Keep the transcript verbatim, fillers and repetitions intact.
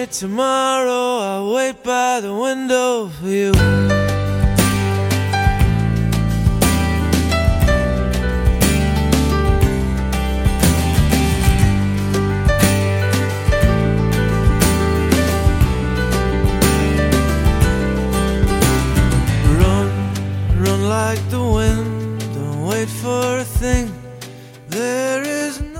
me tomorrow, I'll wait by the window for you. Run, run like the wind, don't wait for a thing. There is